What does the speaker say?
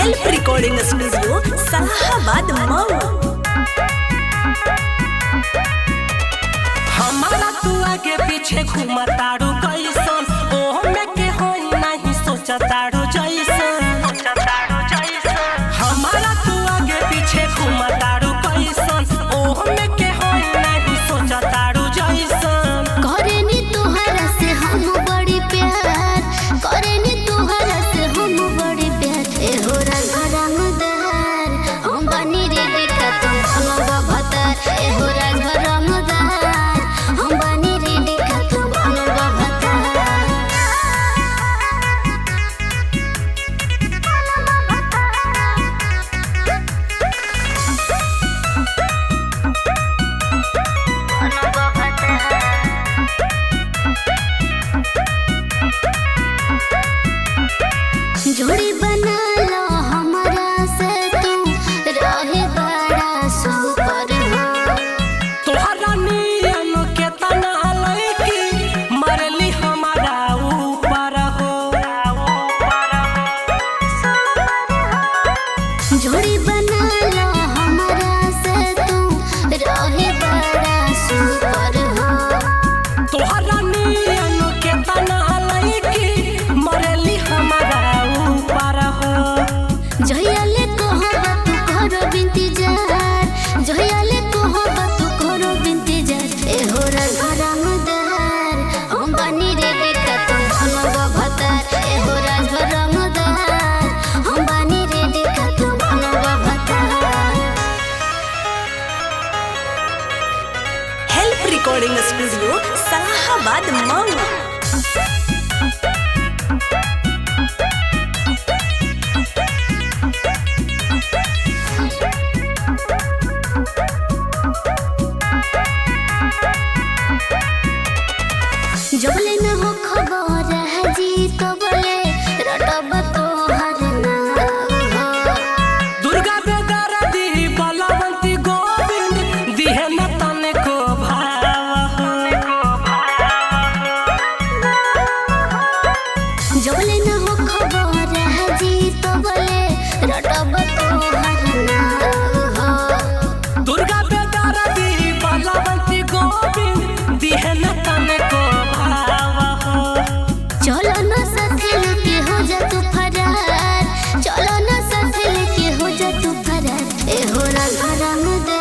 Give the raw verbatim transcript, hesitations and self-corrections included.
Help recording studio Salahabad Mau. हमारा तू आगे पीछे घूमतारू कैसन ओह में के होई नहीं सोचतारू जैसन हमारा तू आगे पीछे घूमतारू कैसन ओह में के होई नहीं सोचतारू जैसन। करेनी तोहरा से हम बड़ी प्यार करेनी तोहरा से हम बड़ी प्यार ए हो रंगदार हम बनी रे देखा तुम भलवा भतार ए हो रंगदार हम बनी रे देखा तुम भलवा भतार। जोड़ी बना लो हमारा से तू रहे बड़ा सुपर हो। तोहरा नियन के तना लईकी मरली हमारा ऊपर हो। जोड़ी बना लो हमारा से तू रहे बड़ा सुपर हो। तोहरा नियन के तना लईकी मरली हमारा ऊपर हो। जहियाले कहबा तू करो इंतजार जहियाले कहबा तू करो इंतजार ए हो रंगदार हम बनी रे देखा तुम भलवा भतार ए हो रंगदार हम बनी रे देखा तुम भलवा भतार। Help recording studio Salahabad Mau. जबले न हो खबर है जी तो बोले रटब तो हर नाम हो। दुर्गा बेदरदी बलवंती गोविंद दिहे न तने को भाव जबले न हो खबर है जी तो बोले रटब तो हर नाम हो। दुर्गा बेदरदी बलवंती गोविंद दिहे न तने को भाव चलो न साथे लेके हो जा तू फरार चलो न साथे लेके हो जा तू फरार ए हो रंगदार